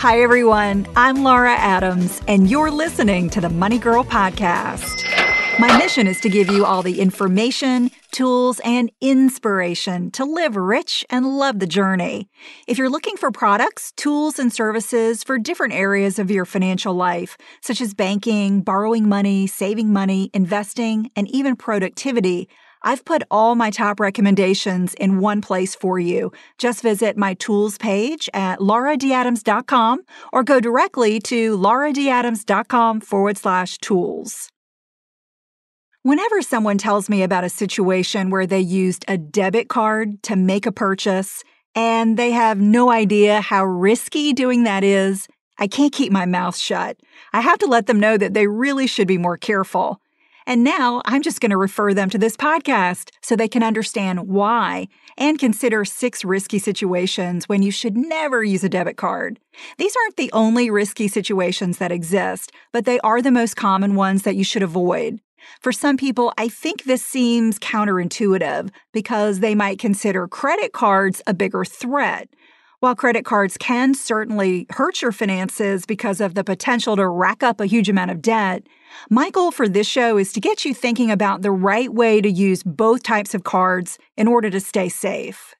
Hi, everyone. I'm Laura Adams, and you're listening to the Money Girl Podcast. My mission is to give you all the information, tools, and inspiration to live rich and love the journey. If you're looking for products, tools, and services for different areas of your financial life, such as banking, borrowing money, saving money, investing, and even productivity, I've put all my top recommendations in one place for you. Just visit my tools page at lauradadams.com or go directly to lauradadams.com/tools. Whenever someone tells me about a situation where they used a debit card to make a purchase and they have no idea how risky doing that is, I can't keep my mouth shut. I have to let them know that they really should be more careful. And now I'm just going to refer them to this podcast so they can understand why and consider 6 risky situations when you should never use a debit card. These aren't the only risky situations that exist, but they are the most common ones that you should avoid. For some people, I think this seems counterintuitive because they might consider credit cards a bigger threat. While credit cards can certainly hurt your finances because of the potential to rack up a huge amount of debt, my goal for this show is to get you thinking about the right way to use both types of cards in order to stay safe.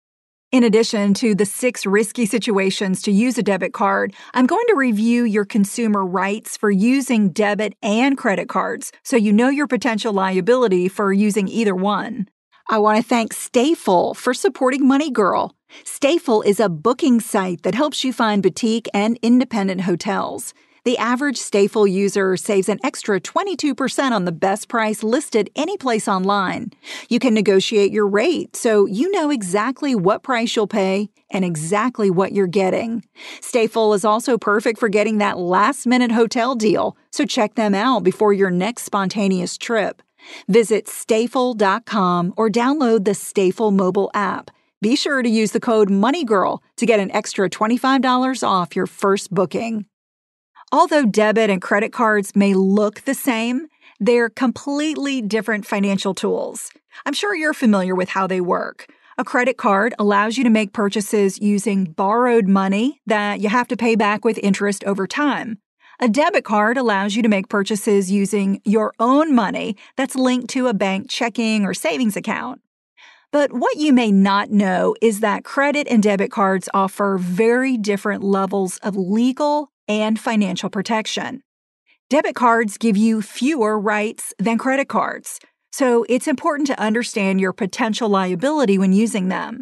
In addition to the 6 risky situations to use a debit card, I'm going to review your consumer rights for using debit and credit cards so you know your potential liability for using either one. I want to thank Stayful for supporting Money Girl. Stayful is a booking site that helps you find boutique and independent hotels. The average Stayful user saves an extra 22% on the best price listed any place online. You can negotiate your rate so you know exactly what price you'll pay and exactly what you're getting. Stayful is also perfect for getting that last-minute hotel deal, so check them out before your next spontaneous trip. Visit Stayful.com or download the Stayful mobile app. Be sure to use the code MONEYGIRL to get an extra $25 off your first booking. Although debit and credit cards may look the same, they're completely different financial tools. I'm sure you're familiar with how they work. A credit card allows you to make purchases using borrowed money that you have to pay back with interest over time. A debit card allows you to make purchases using your own money that's linked to a bank checking or savings account. But what you may not know is that credit and debit cards offer very different levels of legal and financial protection. Debit cards give you fewer rights than credit cards, so it's important to understand your potential liability when using them.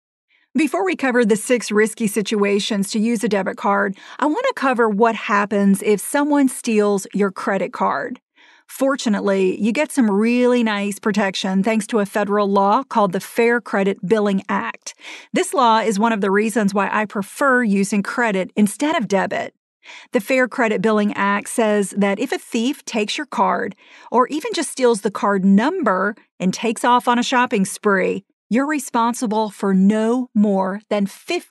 Before we cover the 6 risky situations to use a debit card, I want to cover what happens if someone steals your credit card. Fortunately, you get some really nice protection thanks to a federal law called the Fair Credit Billing Act. This law is one of the reasons why I prefer using credit instead of debit. The Fair Credit Billing Act says that if a thief takes your card or even just steals the card number and takes off on a shopping spree, you're responsible for no more than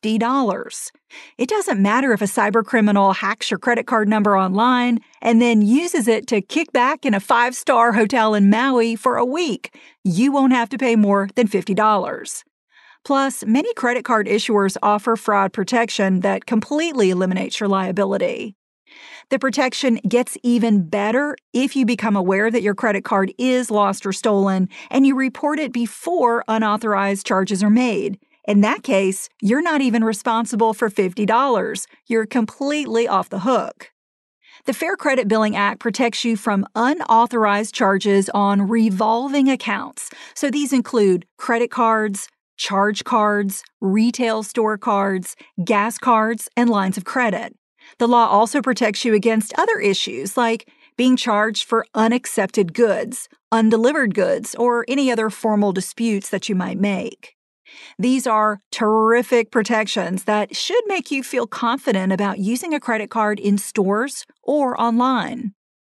$50. It doesn't matter if a cybercriminal hacks your credit card number online and then uses it to kick back in a 5-star hotel in Maui for a week. You won't have to pay more than $50. Plus, many credit card issuers offer fraud protection that completely eliminates your liability. The protection gets even better if you become aware that your credit card is lost or stolen and you report it before unauthorized charges are made. In that case, you're not even responsible for $50. You're completely off the hook. The Fair Credit Billing Act protects you from unauthorized charges on revolving accounts. So these include credit cards, charge cards, retail store cards, gas cards, and lines of credit. The law also protects you against other issues like being charged for unaccepted goods, undelivered goods, or any other formal disputes that you might make. These are terrific protections that should make you feel confident about using a credit card in stores or online.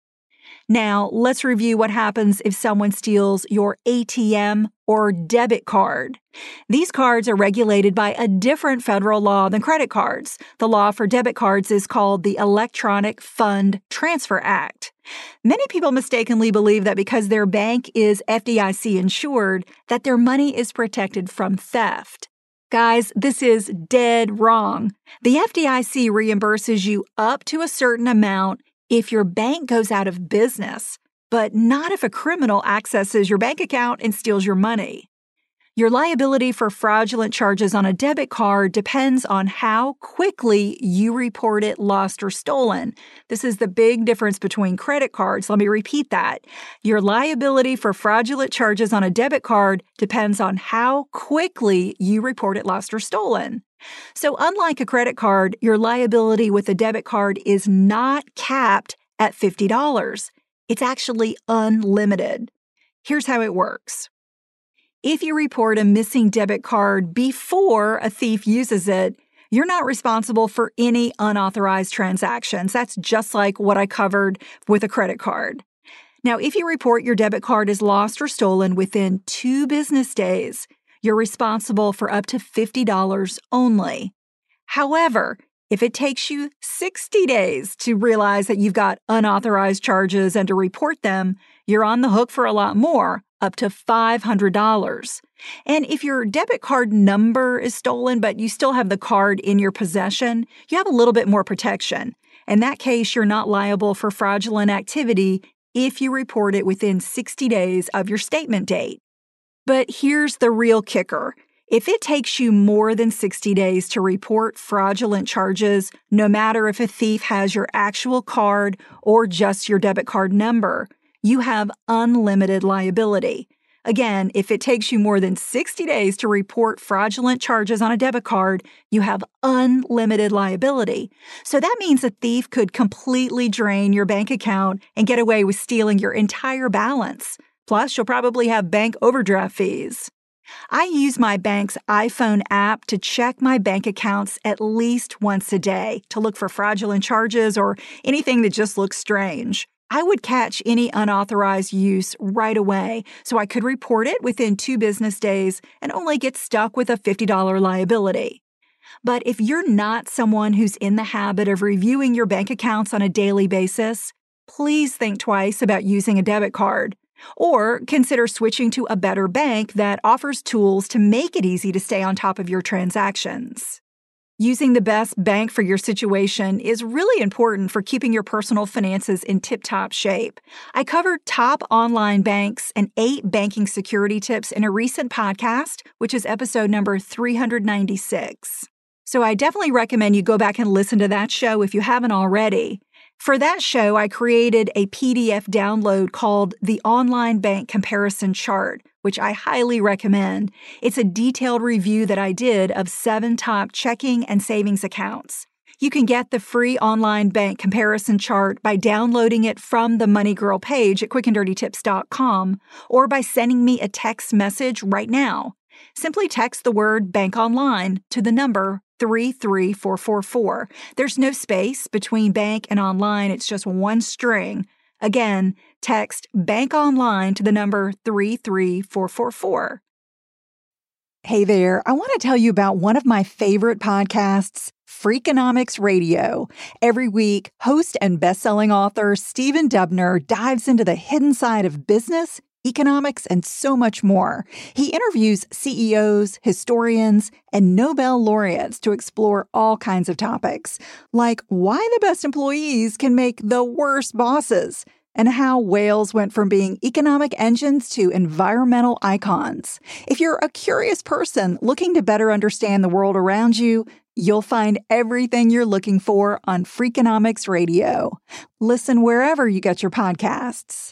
Now, let's review what happens if someone steals your ATM or debit card. These cards are regulated by a different federal law than credit cards. The law for debit cards is called the Electronic Fund Transfer Act. Many people mistakenly believe that because their bank is FDIC insured, that their money is protected from theft. Guys, this is dead wrong. The FDIC reimburses you up to a certain amount if your bank goes out of business, but not if a criminal accesses your bank account and steals your money. Your liability for fraudulent charges on a debit card depends on how quickly you report it lost or stolen. This is the big difference between credit cards. Let me repeat that. Your liability for fraudulent charges on a debit card depends on how quickly you report it lost or stolen. So unlike a credit card, your liability with a debit card is not capped at $50. It's actually unlimited. Here's how it works. If you report a missing debit card before a thief uses it, you're not responsible for any unauthorized transactions. That's just like what I covered with a credit card. Now, if you report your debit card is lost or stolen within 2 business days, you're responsible for up to $50 only. However, if it takes you 60 days to realize that you've got unauthorized charges and to report them, you're on the hook for a lot more, up to $500. And if your debit card number is stolen, but you still have the card in your possession, you have a little bit more protection. In that case, you're not liable for fraudulent activity if you report it within 60 days of your statement date. But here's the real kicker. If it takes you more than 60 days to report fraudulent charges, no matter if a thief has your actual card or just your debit card number, you have unlimited liability. Again, if it takes you more than 60 days to report fraudulent charges on a debit card, you have unlimited liability. So that means a thief could completely drain your bank account and get away with stealing your entire balance. Plus, you'll probably have bank overdraft fees. I use my bank's iPhone app to check my bank accounts at least once a day to look for fraudulent charges or anything that just looks strange. I would catch any unauthorized use right away so I could report it within 2 business days and only get stuck with a $50 liability. But if you're not someone who's in the habit of reviewing your bank accounts on a daily basis, please think twice about using a debit card. Or consider switching to a better bank that offers tools to make it easy to stay on top of your transactions. Using the best bank for your situation is really important for keeping your personal finances in tip-top shape. I covered top online banks and 8 banking security tips in a recent podcast, which is episode number 396. So I definitely recommend you go back and listen to that show if you haven't already. For that show, I created a PDF download called the Online Bank Comparison Chart, which I highly recommend. It's a detailed review that I did of 7 top checking and savings accounts. You can get the free online bank comparison chart by downloading it from the Money Girl page at quickanddirtytips.com or by sending me a text message right now. Simply text the word Bank Online to the number 33444. There's no space between bank and online. It's just one string. Again, text Bank Online to the number 33444. Hey there, I want to tell you about one of my favorite podcasts, Freakonomics Radio. Every week, host and best-selling author Stephen Dubner dives into the hidden side of business, economics, and so much more. He interviews CEOs, historians, and Nobel laureates to explore all kinds of topics, like why the best employees can make the worst bosses, and how whales went from being economic engines to environmental icons. If you're a curious person looking to better understand the world around you, you'll find everything you're looking for on Freakonomics Radio. Listen wherever you get your podcasts.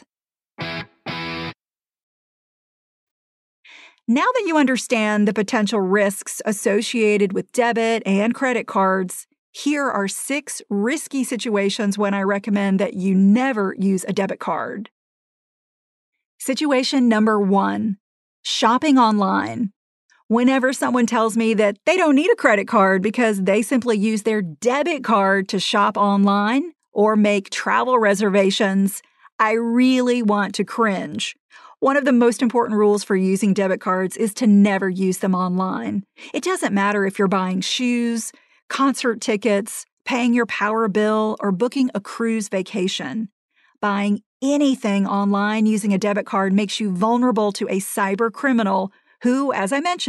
Now that you understand the potential risks associated with debit and credit cards, here are 6 risky situations when I recommend that you never use a debit card. Situation number 1, shopping online. Whenever someone tells me that they don't need a credit card because they simply use their debit card to shop online or make travel reservations, I really want to cringe. One of the most important rules for using debit cards is to never use them online. It doesn't matter if you're buying shoes, concert tickets, paying your power bill, or booking a cruise vacation. Buying anything online using a debit card makes you vulnerable to a cyber criminal who, as I mentioned,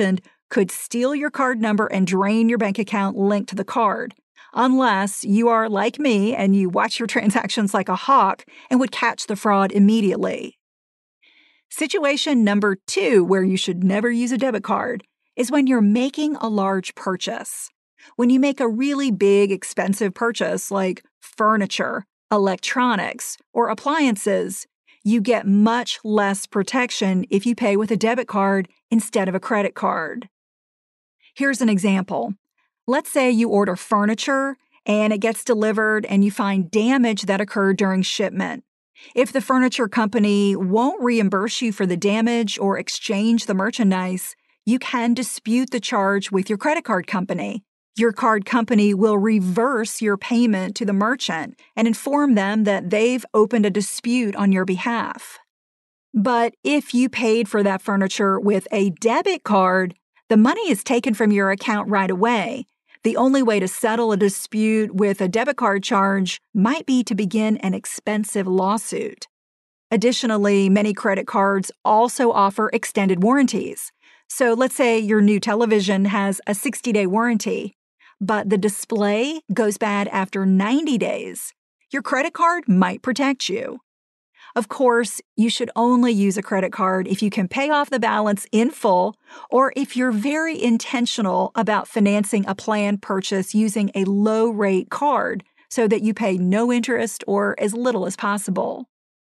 could steal your card number and drain your bank account linked to the card, unless you are like me and you watch your transactions like a hawk and would catch the fraud immediately. Situation number 2, where you should never use a debit card, is when you're making a large purchase. When you make a really big, expensive purchase like furniture, electronics, or appliances, you get much less protection if you pay with a debit card instead of a credit card. Here's an example. Let's say you order furniture and it gets delivered and you find damage that occurred during shipment. If the furniture company won't reimburse you for the damage or exchange the merchandise, you can dispute the charge with your credit card company. Your card company will reverse your payment to the merchant and inform them that they've opened a dispute on your behalf. But if you paid for that furniture with a debit card, the money is taken from your account right away. The only way to settle a dispute with a debit card charge might be to begin an expensive lawsuit. Additionally, many credit cards also offer extended warranties. So let's say your new television has a 60-day warranty, but the display goes bad after 90 days. Your credit card might protect you. Of course, you should only use a credit card if you can pay off the balance in full or if you're very intentional about financing a planned purchase using a low-rate card so that you pay no interest or as little as possible.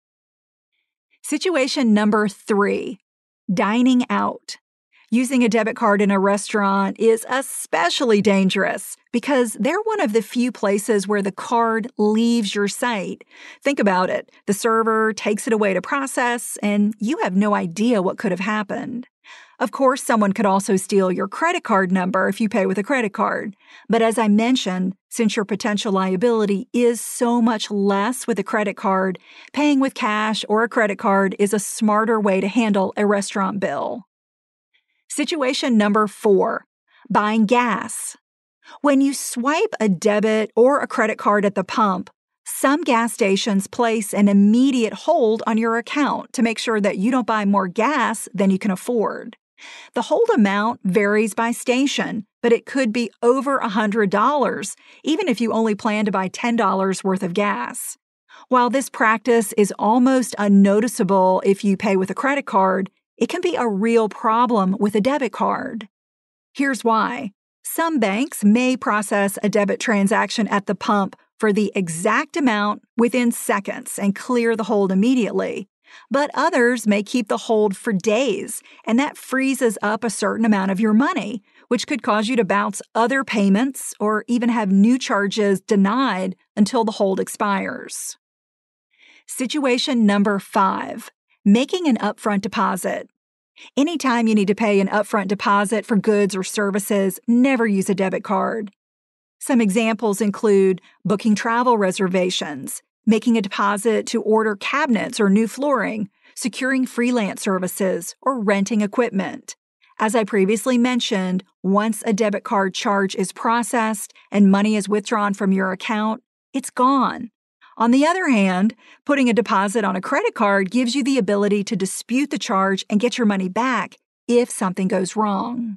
Situation number 3, dining out. Using a debit card in a restaurant is especially dangerous because they're one of the few places where the card leaves your sight. Think about it. The server takes it away to process, and you have no idea what could have happened. Of course, someone could also steal your credit card number if you pay with a credit card. But as I mentioned, since your potential liability is so much less with a credit card, paying with cash or a credit card is a smarter way to handle a restaurant bill. Situation number 4, buying gas. When you swipe a debit or a credit card at the pump, some gas stations place an immediate hold on your account to make sure that you don't buy more gas than you can afford. The hold amount varies by station, but it could be over $100, even if you only plan to buy $10 worth of gas. While this practice is almost unnoticeable if you pay with a credit card, it can be a real problem with a debit card. Here's why. Some banks may process a debit transaction at the pump for the exact amount within seconds and clear the hold immediately. But others may keep the hold for days, and that freezes up a certain amount of your money, which could cause you to bounce other payments or even have new charges denied until the hold expires. Situation number 5, making an upfront deposit. Anytime you need to pay an upfront deposit for goods or services, never use a debit card. Some examples include booking travel reservations, making a deposit to order cabinets or new flooring, securing freelance services, or renting equipment. As I previously mentioned, once a debit card charge is processed and money is withdrawn from your account, it's gone. On the other hand, putting a deposit on a credit card gives you the ability to dispute the charge and get your money back if something goes wrong.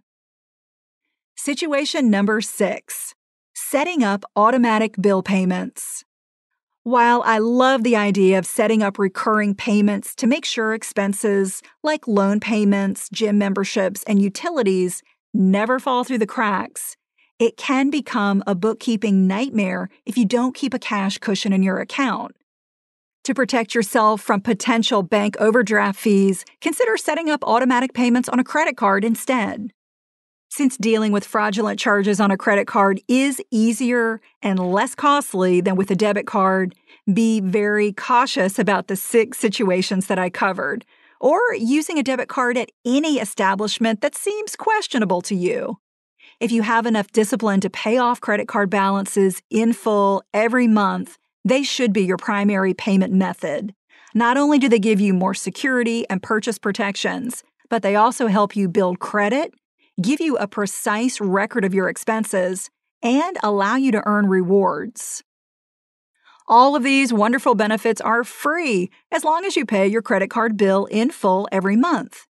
Situation number 6, setting up automatic bill payments. While I love the idea of setting up recurring payments to make sure expenses like loan payments, gym memberships, and utilities never fall through the cracks, it can become a bookkeeping nightmare if you don't keep a cash cushion in your account. To protect yourself from potential bank overdraft fees, consider setting up automatic payments on a credit card instead. Since dealing with fraudulent charges on a credit card is easier and less costly than with a debit card, be very cautious about the 6 situations that I covered, or using a debit card at any establishment that seems questionable to you. If you have enough discipline to pay off credit card balances in full every month, they should be your primary payment method. Not only do they give you more security and purchase protections, but they also help you build credit, give you a precise record of your expenses, and allow you to earn rewards. All of these wonderful benefits are free as long as you pay your credit card bill in full every month.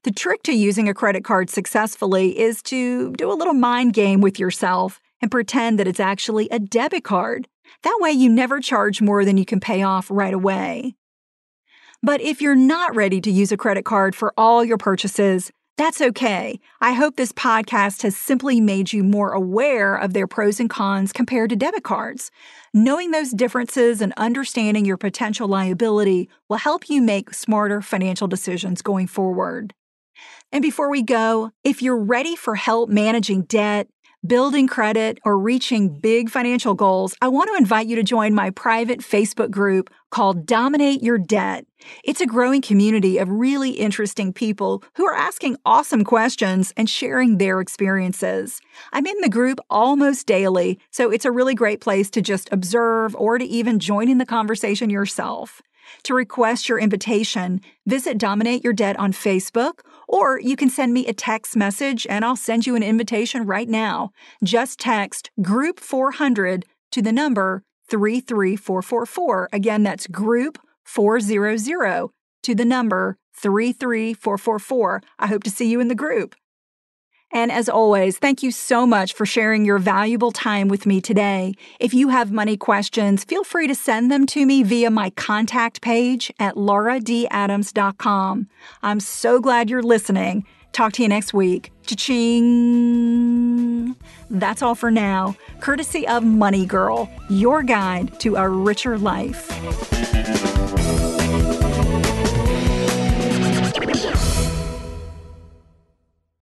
The trick to using a credit card successfully is to do a little mind game with yourself and pretend that it's actually a debit card. That way you never charge more than you can pay off right away. But if you're not ready to use a credit card for all your purchases, that's okay. I hope this podcast has simply made you more aware of their pros and cons compared to debit cards. Knowing those differences and understanding your potential liability will help you make smarter financial decisions going forward. And before we go, if you're ready for help managing debt, building credit, or reaching big financial goals, I want to invite you to join my private Facebook group called Dominate Your Debt. It's a growing community of really interesting people who are asking awesome questions and sharing their experiences. I'm in the group almost daily, so it's a really great place to just observe or to even join in the conversation yourself. To request your invitation, visit Dominate Your Debt on Facebook, or you can send me a text message and I'll send you an invitation right now. Just text Group 400 to the number 33444. Again, that's Group 400 to the number 33444. I hope to see you in the group. And as always, thank you so much for sharing your valuable time with me today. If you have money questions, feel free to send them to me via my contact page at lauradadams.com. I'm so glad you're listening. Talk to you next week. Cha-ching! That's all for now, courtesy of Money Girl, your guide to a richer life.